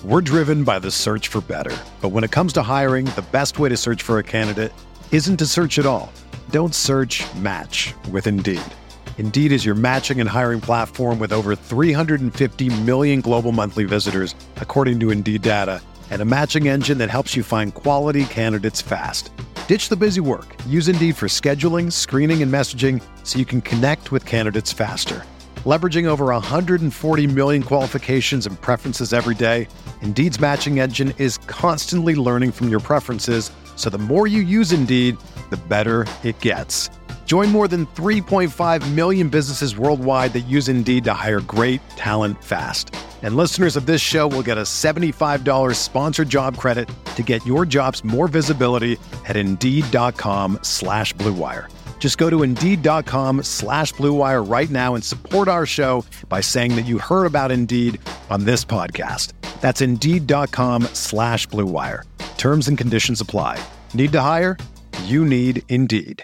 We're driven by the search for better. But when it comes to hiring, the best way to search for a candidate isn't to search at all. Don't search, match with Indeed. Indeed is your matching and hiring platform with over 350 million global monthly visitors, according to Indeed data, and a matching engine that helps you find quality candidates fast. Ditch the busy work. Use Indeed for scheduling, screening, and messaging so you can connect with candidates faster. Leveraging over 140 million qualifications and preferences every day, Indeed's matching engine is constantly learning from your preferences, so the more you use Indeed, the better it gets. Join more than 3.5 million businesses worldwide that use Indeed to hire great talent fast. And listeners of this show will get a $75 sponsored job credit to get your jobs more visibility at Indeed.com/Blue Wire. Just go to Indeed.com/Blue Wire right now and support our show by saying that you heard about Indeed on this podcast. That's Indeed.com/Blue Wire. Terms and conditions apply. Need to hire? You need Indeed.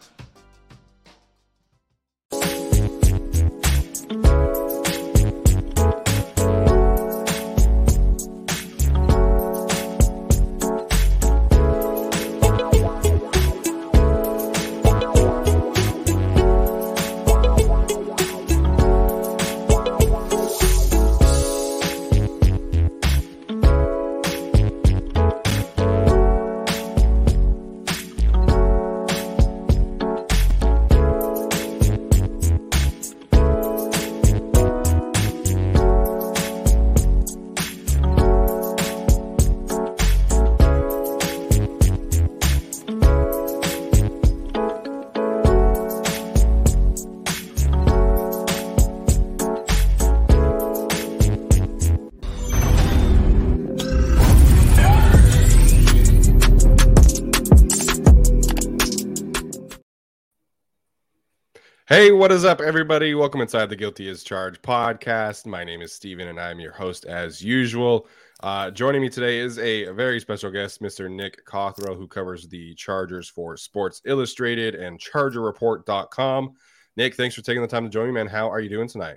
Hey, what is up, everybody? Welcome inside the Guilty as Charged podcast. My name is Steven, and I'm your host as usual. Joining me today is a very special guest, Mr. Nick Cothrell, who covers the Chargers for Sports Illustrated and ChargerReport.com. Nick, thanks for taking the time to join me, man. How are you doing tonight?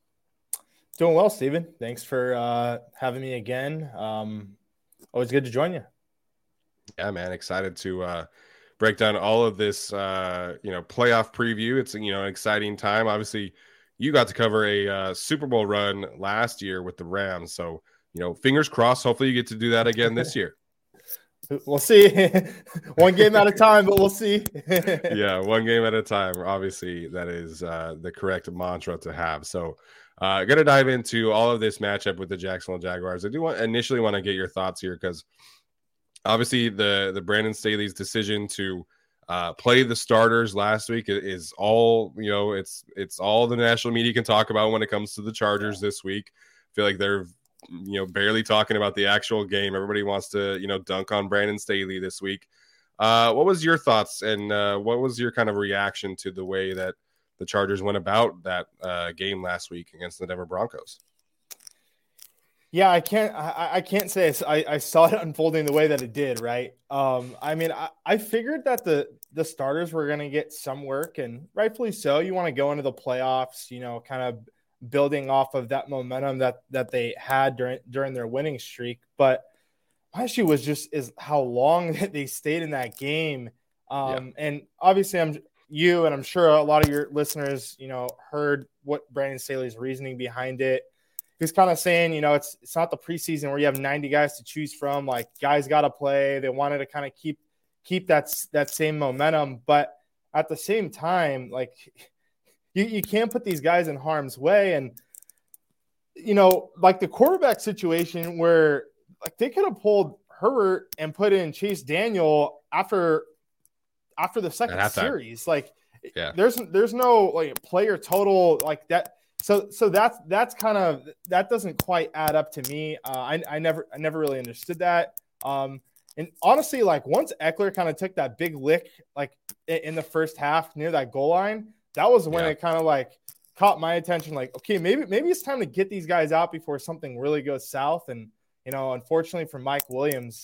Doing well, Steven. Thanks for having me again. Always good to join you. Yeah, man. Excited to break down all of this, playoff preview. It's, an exciting time. Obviously, you got to cover a Super Bowl run last year with the Rams. So, fingers crossed. Hopefully you get to do that again this year. We'll see. One game at a time, but we'll see. Yeah, one game at a time. Obviously, that is the correct mantra to have. So, going to dive into all of this matchup with the Jacksonville Jaguars. I do initially want to get your thoughts here because obviously, the Brandon Staley's decision to play the starters last week is all, it's all the national media can talk about when it comes to the Chargers this week. I feel like they're, barely talking about the actual game. Everybody wants to, dunk on Brandon Staley this week. What was your thoughts and what was your kind of reaction to the way that the Chargers went about that game last week against the Denver Broncos? Yeah, I can't say I saw it unfolding the way that it did, right? I figured that the starters were going to get some work, and rightfully so. You want to go into the playoffs, kind of building off of that momentum that they had during their winning streak. But my issue was is how long they stayed in that game. And obviously I'm sure a lot of your listeners, heard what Brandon Staley's reasoning behind it. He's kind of saying, it's not the preseason where you have 90 guys to choose from. Like, guys got to play. They wanted to kind of keep that same momentum. But at the same time, like, you can't put these guys in harm's way. And, like the quarterback situation where, like, they could have pulled Herbert and put in Chase Daniel after the second series. Like, there's no, like, player total like that. So that's kind of, that doesn't quite add up to me. I never really understood that. And honestly, like, once Eckler kind of took that big lick, like in the first half near that goal line, that was when it kind of like caught my attention. Like, okay, maybe it's time to get these guys out before something really goes south. And, unfortunately for Mike Williams,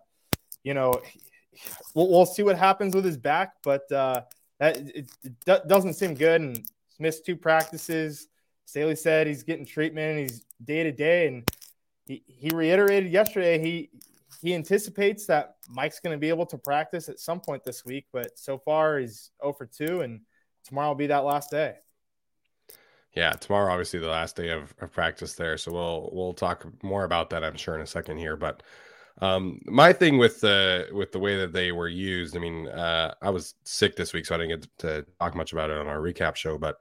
we'll see what happens with his back, but it doesn't seem good. And missed 2 practices. Staley said he's getting treatment and he's day to day. And he reiterated yesterday he anticipates that Mike's going to be able to practice at some point this week, but so far he's 0 for 2, and tomorrow will be that last day. Yeah, tomorrow obviously the last day of practice there, so we'll talk more about that, I'm sure, in a second here. But my thing with the way that they were used, I mean, I was sick this week, so I didn't get to talk much about it on our recap show. But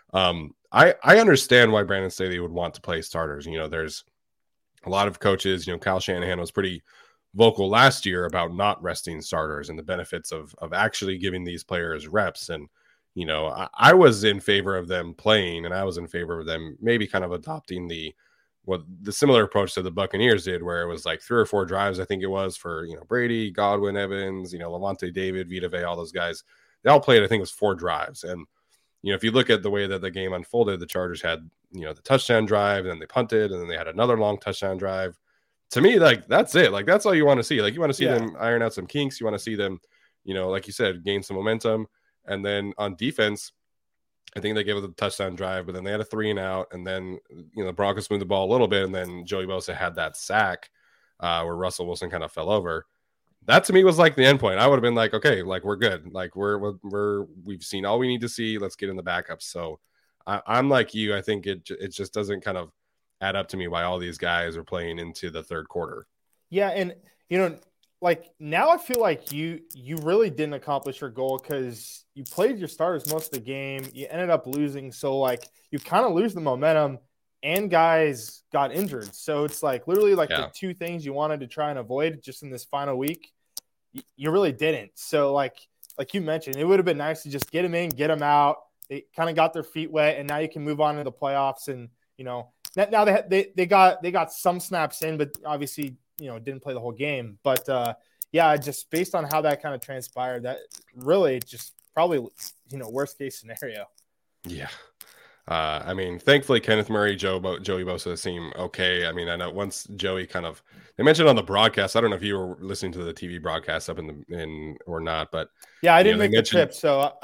I understand why Brandon Staley would want to play starters. You know, there's a lot of coaches. You know, Kyle Shanahan was pretty vocal last year about not resting starters and the benefits of actually giving these players reps. And you know, I was in favor of them playing, and I was in favor of them maybe kind of adopting the similar approach to the Buccaneers did, where it was like 3 or 4 drives, I think it was, for, you know, Brady, Godwin, Evans, you know, Levante David, Vita Vea, all those guys. They all played, I think it was 4 drives. And, you know, if you look at the way that the game unfolded, the Chargers had, you know, the touchdown drive, and then they punted, and then they had another long touchdown drive. To me, like, that's it. Like, that's all you want to see. Like, you want to see them iron out some kinks. You want to see them, you know, like you said, gain some momentum. And then on defense, I think they gave it a touchdown drive, but then they had a 3 and out, and then, you know, the Broncos moved the ball a little bit, and then Joey Bosa had that sack where Russell Wilson kind of fell over. That to me was like the end point. I would have been like, okay, like we're good, like we've seen all we need to see. Let's get in the backups. So I'm like you. I think it just doesn't kind of add up to me why all these guys are playing into the third quarter. Yeah, and you know, like now I feel like you really didn't accomplish your goal because you played your starters most of the game. You ended up losing. So like you kind of lose the momentum and guys got injured. So it's like literally like the 2 things you wanted to try and avoid just in this final week, you really didn't. So like you mentioned, it would have been nice to just get them in, get them out. They kind of got their feet wet, and now you can move on to the playoffs. And, you know, now they got some snaps in, but obviously, you know, didn't play the whole game. But yeah, just based on how that kind of transpired, that really just probably, you know, worst case scenario. Yeah. I mean, thankfully, Kenneth Murray, Joey Bosa seem okay. I mean, I know once Joey they mentioned on the broadcast, I don't know if you were listening to the TV broadcast up in or not, but yeah, I didn't make the trip. So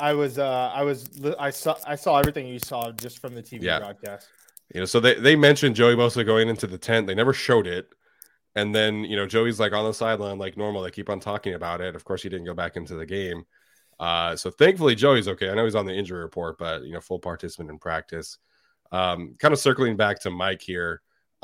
I saw everything you saw just from the TV broadcast. You know, so they mentioned Joey Bosa going into the tent. They never showed it. And then, you know, Joey's like on the sideline like normal. They keep on talking about it. Of course, he didn't go back into the game. So thankfully, Joey's okay. I know he's on the injury report, but, you know, full participant in practice. Kind of circling back to Mike here.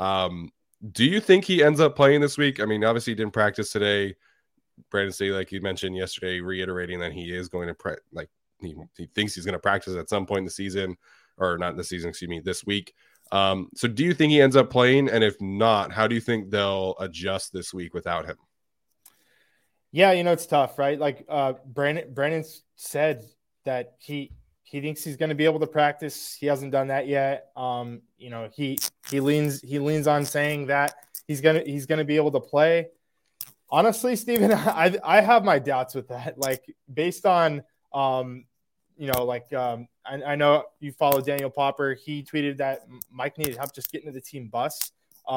Do you think he ends up playing this week? I mean, obviously he didn't practice today. Brandon Staley, like you mentioned yesterday, reiterating that he is going to he thinks he's going to practice at some point in the season, or not in the season, excuse me, this week. So do you think he ends up playing? And if not, how do you think they'll adjust this week without him? Yeah, you know, it's tough, right? Like Brandon said that he thinks he's going to be able to practice. He hasn't done that yet. You know, he leans on saying that he's going to be able to play. Honestly, Steven, I have my doubts with that. Like based on you know, like I know you follow Daniel Popper. He tweeted that Mike needed help just getting to the team bus.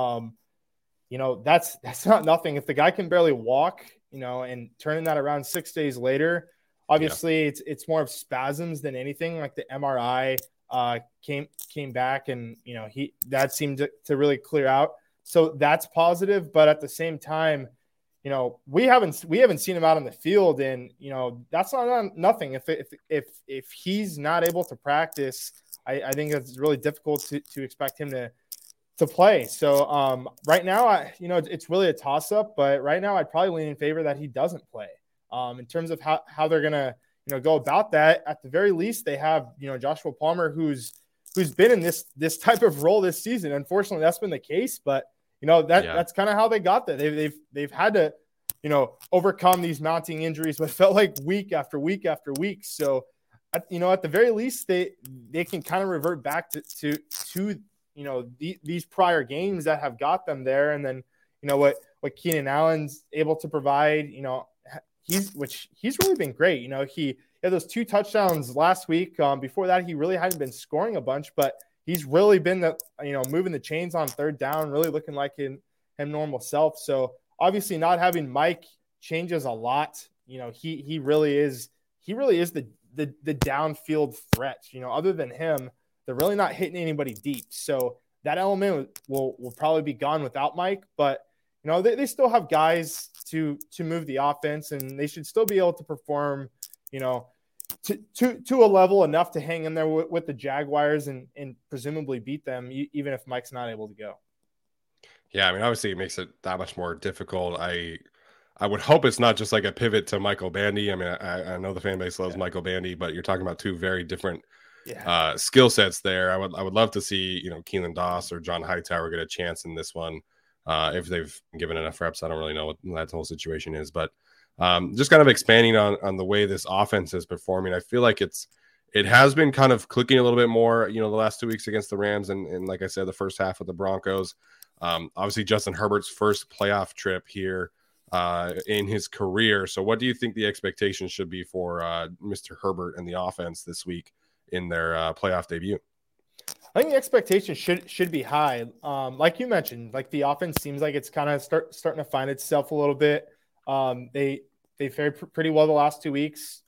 You know, that's not nothing. If the guy can barely walk, you know, and turning that around 6 days later, obviously it's more of spasms than anything. Like the MRI came back, and you know that seemed to really clear out. So that's positive. But at the same time, you know, we haven't seen him out on the field, and you know that's not nothing. If he's not able to practice, I think it's really difficult to expect him to play. So right now, you know, it's really a toss up. But right now, I'd probably lean in favor that he doesn't play. In terms of how they're gonna, you know, go about that, at the very least, they have, you know, Joshua Palmer, who's been in this type of role this season. Unfortunately, that's been the case, but you know that's kind of how they got there. They've had to, you know, overcome these mounting injuries, but it felt like week after week after week. So, you know, at the very least, they can kind of revert back to you know these prior games that have got them there, and then you know what Keenan Allen's able to provide. You know, he's really been great. You know, he had those 2 touchdowns last week. Before that, he really hadn't been scoring a bunch, but he's really been moving the chains on third down, really looking like him normal self. So obviously, not having Mike changes a lot. You know, he really is the downfield threat. You know, other than him, they're really not hitting anybody deep. So that element will probably be gone without Mike. But they still have guys to move the offense, and they should still be able to perform, to a level enough to hang in there with the Jaguars and presumably beat them, even if Mike's not able to go. Yeah, I mean, obviously it makes it that much more difficult. I would hope it's not just like a pivot to Michael Bandy. I mean, I know the fan base loves Michael Bandy, but you're talking about two very different skill sets there. I would love to see, Keelan Doss or John Hightower get a chance in this one. If they've given enough reps, I don't really know what that whole situation is, but just kind of expanding on the way this offense is performing. I feel like it has been kind of clicking a little bit more, the last 2 weeks against the Rams. And like I said, the first half of the Broncos, obviously Justin Herbert's first playoff trip here in his career. So what do you think the expectations should be for Mr. Herbert and the offense this week in their playoff debut? I think the expectation should be high. Like you mentioned, like the offense seems like it's kind of starting to find itself a little bit. They fared pretty well the last 2 weeks.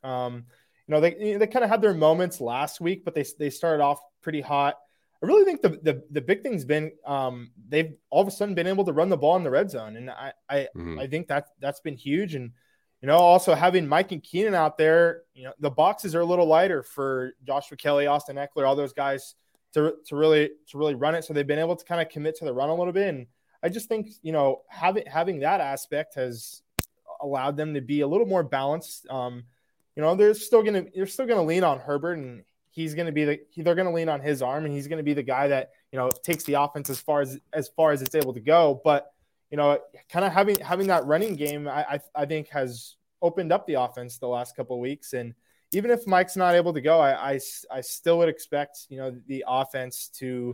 They kind of had their moments last week, but they started off pretty hot. I really think the big thing's been they've all of a sudden been able to run the ball in the red zone, and I think that's been huge. And also having Mike and Keenan out there, the boxes are a little lighter for Joshua Kelly, Austin Eckler, all those guys to really run it. So they've been able to kind of commit to the run a little bit, and I just think having that aspect has allowed them to be a little more balanced. They're still gonna lean on Herbert, and he's going to be they're going to lean on his arm, and he's going to be the guy that, takes the offense as far as it's able to go. But, kind of having that running game, I think has opened up the offense the last couple of weeks. And even if Mike's not able to go, I still would expect, the offense to,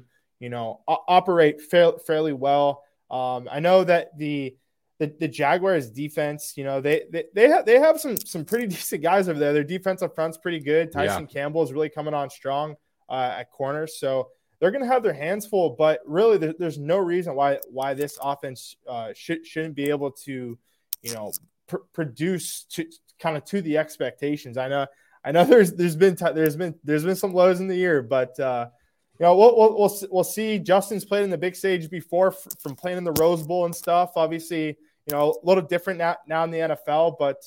operate fairly well. I know that the Jaguars defense, they have some pretty decent guys over there. Their defensive front's pretty good. Tyson Campbell is really coming on strong at corner. So they're going to have their hands full, but really there's no reason why this offense shouldn't be able to, produce to the expectations. I know there's been some lows in the year, but we'll see. Justin's played in the big stage before from playing in the Rose Bowl and stuff. Obviously, a little different now in the NFL, but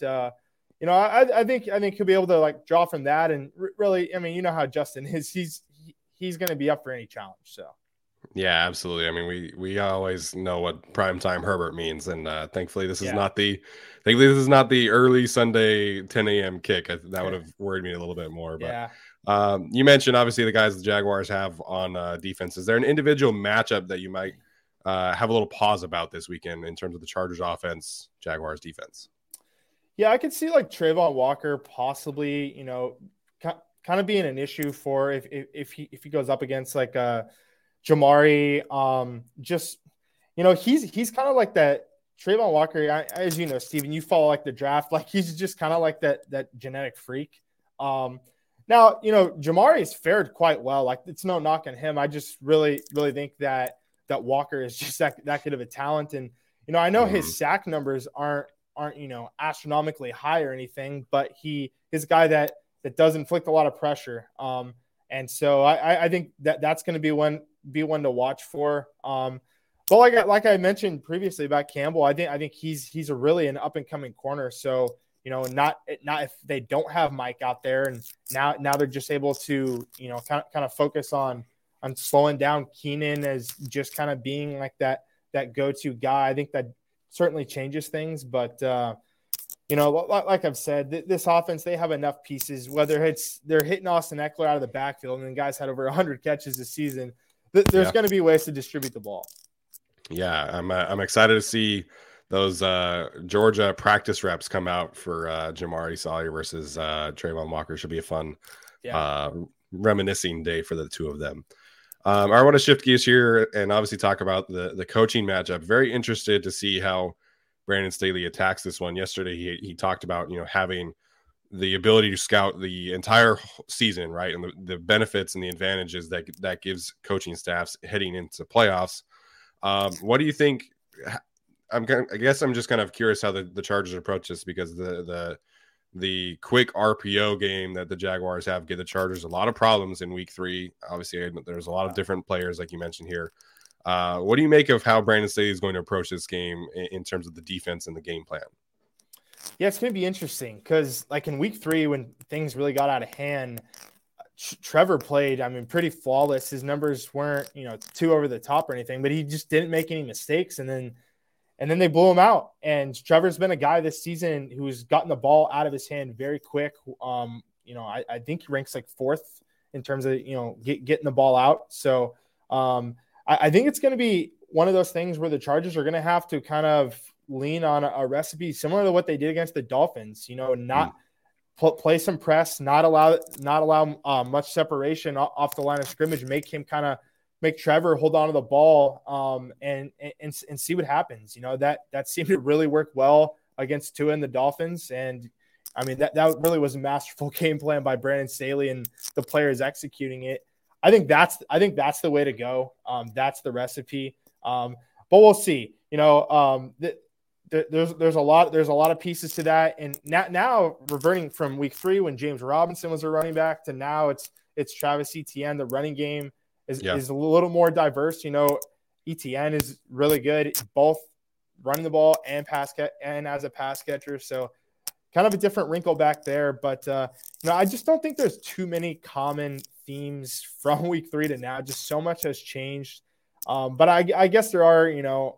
I think he'll be able to draw from that. And really, I mean, how Justin is, he's going to be up for any challenge. So. Yeah, absolutely. I mean, we always know what primetime Herbert means, and thankfully this is not the early Sunday 10 a.m. kick. That would have worried me a little bit more. But you mentioned obviously the guys the Jaguars have on defense. Is there an individual matchup that you might have a little pause about this weekend in terms of the Chargers offense, Jaguars defense? Yeah, I could see Trayvon Walker possibly, kind of being an issue for if he goes up against Jamari. He's kind of like that. Trayvon Walker, as you know, Steven, you follow the draft, he's just kind of like that genetic freak. Now, Jamari's fared quite well. It's no knock on him. I just really think that Walker is just that good of a talent. And, I know his sack numbers aren't, astronomically high or anything, but he's a guy that does inflict a lot of pressure. And so I think that's going to be one to watch for. But like I mentioned previously about Campbell, I think he's a really an up and coming corner. So, not if they don't have Mike out there, and now they're just able to, kind of focus on slowing down Keenan as just kind of being that go-to guy. I think that certainly changes things, but like I've said, this offense, they have enough pieces, whether they're hitting Austin Eckler out of the backfield, and the guy's had over 100 catches this season. There's going to be ways to distribute the ball. Yeah, I'm excited to see those Georgia practice reps come out for Jamari Salyer versus Trayvon Walker. Should be a fun reminiscing day for the two of them. I want to shift gears here and obviously talk about the coaching matchup. Very interested to see how Brandon Staley attacks this one. Yesterday, he talked about having the ability to scout the entire season, right, and the benefits and the advantages that gives coaching staffs heading into playoffs. What do you think? I guess I'm just kind of curious how the Chargers approach this, because the the quick RPO game that the Jaguars have give the Chargers a lot of problems in week 3. Obviously, there's a lot of different players, like you mentioned here. What do you make of how Brandon Staley is going to approach this game in terms of the defense and the game plan? Yeah, it's going to be interesting because, like, in week 3, when things really got out of hand, Trevor played, pretty flawless. His numbers weren't, too over the top or anything, but he just didn't make any mistakes. And then they blew him out. And Trevor's been a guy this season who's gotten the ball out of his hand very quick. I think he ranks like 4th in terms of, getting the ball out. So I think it's going to be one of those things where the Chargers are going to have to kind of lean on a recipe similar to what they did against the Dolphins, not play some press, not allow much separation off the line of scrimmage, make Trevor hold on to the ball and see what happens. That seemed to really work well against Tua and the Dolphins. And that really was a masterful game plan by Brandon Staley and the players executing it. I think that's the way to go. That's the recipe. But we'll see. There's a lot of pieces to that. And now reverting from week 3 when James Robinson was a running back to now it's Travis Etienne. The running game is a little more diverse. Etienne is really good, both running the ball and as a pass catcher. So kind of a different wrinkle back there. But I just don't think there's too many common themes from week 3 to now. Just so much has changed. But I guess there are,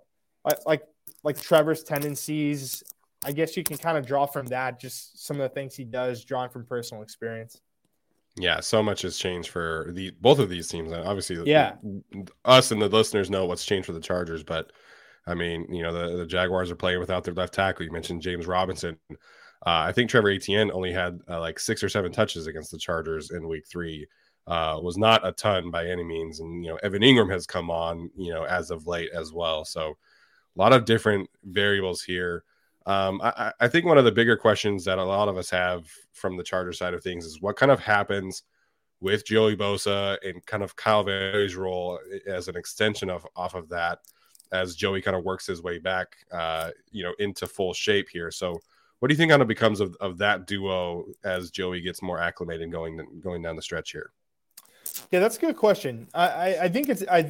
like Trevor's tendencies. I guess you can kind of draw from that, just some of the things he does, drawn from personal experience. Yeah, so much has changed for both of these teams. Obviously, us and the listeners know what's changed for the Chargers, but the Jaguars are playing without their left tackle. You mentioned James Robinson. I think Trevor Etienne only had like 6 or 7 touches against the Chargers in week 3. Was not a ton by any means. And, Evan Ingram has come on, as of late as well. So a lot of different variables here. I think one of the bigger questions that a lot of us have from the Charger side of things is what kind of happens with Joey Bosa and kind of Kyle Van Noy's role as an extension off of that, as Joey kind of works his way back, into full shape here. So what do you think kind of becomes of that duo as Joey gets more acclimated going down the stretch here? Yeah, that's a good question. I think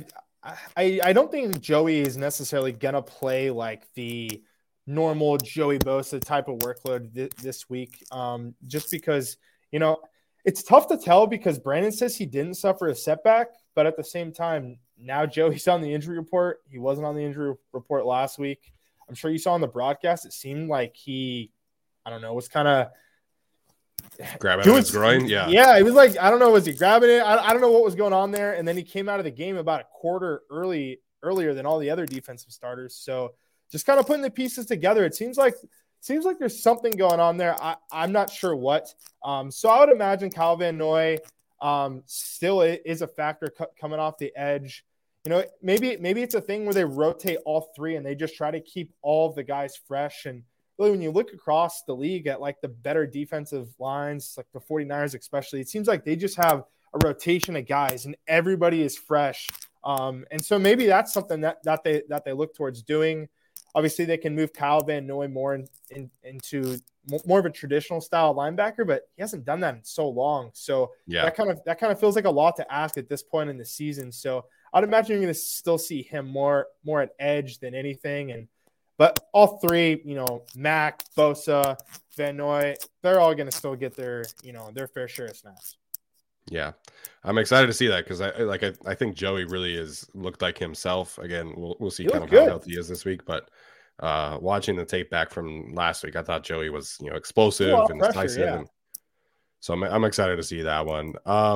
I don't think Joey is necessarily gonna play like the normal Joey Bosa type of workload this week, just because it's tough to tell because Brandon says he didn't suffer a setback, but at the same time now Joey's on the injury report. He wasn't on the injury report last week. I'm sure you saw on the broadcast it seemed like he was kind of grabbing his groin. Yeah. It was like, I don't know. Was he grabbing it? I don't know what was going on there. And then he came out of the game about a quarter earlier than all the other defensive starters. So just kind of putting the pieces together. It seems like there's something going on there. I'm not sure what. So I would imagine Kyle Van Noy still is a factor coming off the edge. Maybe it's a thing where they rotate all 3 and they just try to keep all of the guys fresh. And really, when you look across the league at like the better defensive lines, like the 49ers especially, it seems like they just have a rotation of guys and everybody is fresh. And so maybe that's something that they look towards doing. Obviously, they can move Kyle Van Noy more into more of a traditional style linebacker, but he hasn't done that in so long. So that kind of feels like a lot to ask at this point in the season. So I'd imagine you're going to still see him more at edge than anything. But all 3, Mac, Bosa, Van Noy, they're all going to still get their fair share of snaps. Yeah, I'm excited to see that because I think Joey really looked like himself. Again, we'll see kind of how healthy he is this week. But watching the tape back from last week, I thought Joey was explosive and decisive. Yeah. And so I'm excited to see that one.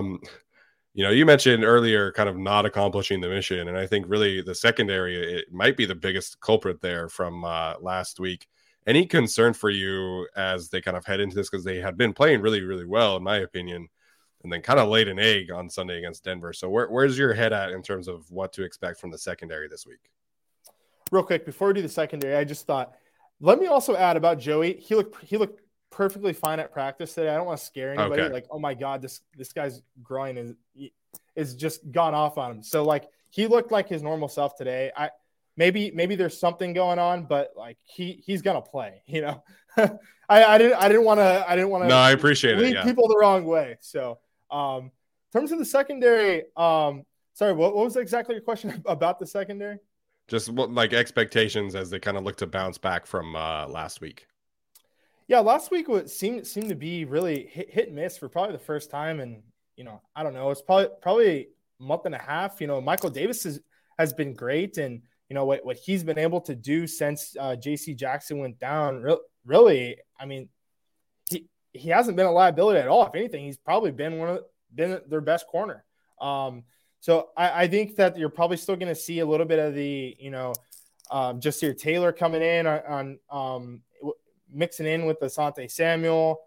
You mentioned earlier kind of not accomplishing the mission, and I think really the secondary, it might be the biggest culprit there from last week. Any concern for you as they kind of head into this, because they had been playing really, really well, in my opinion, and then kind of laid an egg on Sunday against Denver. So where's your head at in terms of what to expect from the secondary this week? Real quick, before we do the secondary, I just thought, let me also add about Joey. He looked perfectly fine at practice today. I don't want to scare anybody. Okay. Like, oh my God, this guy's groin is just gone off on him. So like he looked like his normal self today. maybe there's something going on, but like he's gonna play. I didn't want to. No, I appreciate lead people the wrong way. So, in terms of the secondary, sorry, what was exactly your question about the secondary? Just like expectations as they kind of look to bounce back from last week. Yeah, last week seemed to be really hit and miss for probably the first time, and I don't know, it's probably a month and a half. Michael Davis has been great, and what he's been able to do since J.C. Jackson went down. Really, I mean, he hasn't been a liability at all. If anything, he's probably been their best corner. So I think that you're probably still going to see a little bit of the Jasir Taylor coming in on mixing in with Asante Samuel.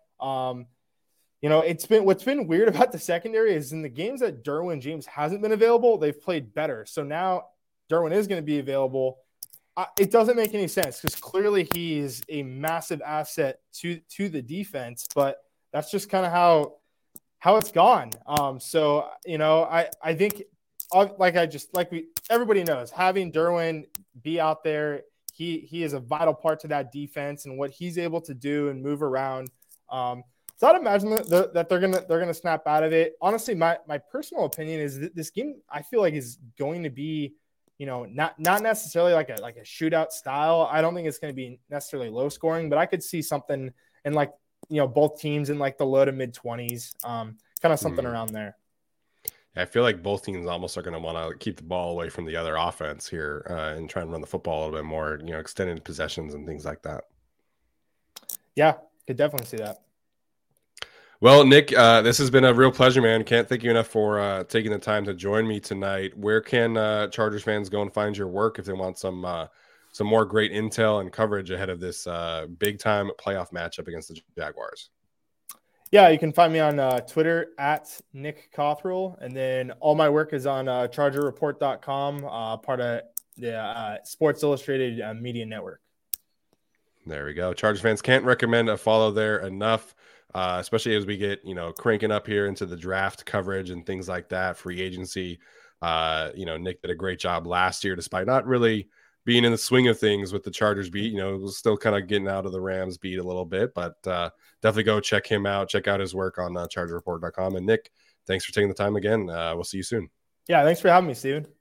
What's been weird about the secondary is in the games that Derwin James hasn't been available, they've played better. So now Derwin is going to be available. It doesn't make any sense because clearly he is a massive asset to the defense, but that's just kind of how it's gone. So I think everybody knows, having Derwin be out there, he is a vital part to that defense and what he's able to do and move around. So I'd imagine that they're gonna snap out of it. Honestly, my personal opinion is that this game I feel like is going to be, not necessarily like a shootout style. I don't think it's going to be necessarily low scoring, but I could see something in both teams in the low to mid 20s, kind of something around there. I feel like both teams almost are going to want to keep the ball away from the other offense here and try and run the football a little bit more, extended possessions and things like that. Yeah, could definitely see that. Well, Nick, this has been a real pleasure, man. Can't thank you enough for taking the time to join me tonight. Where can Chargers fans go and find your work if they want some more great intel and coverage ahead of this big-time playoff matchup against the Jaguars? Yeah, you can find me on Twitter at Nick Cothrell, and then all my work is on ChargerReport.com, part of the Sports Illustrated Media Network. There we go. Chargers fans can't recommend a follow there enough. Especially as we get, cranking up here into the draft coverage and things like that, free agency. Nick did a great job last year, despite not really being in the swing of things with the Chargers beat. It was still kind of getting out of the Rams beat a little bit, but definitely go check him out. Check out his work on ChargerReport.com. And Nick, thanks for taking the time again. We'll see you soon. Yeah, thanks for having me, Steven.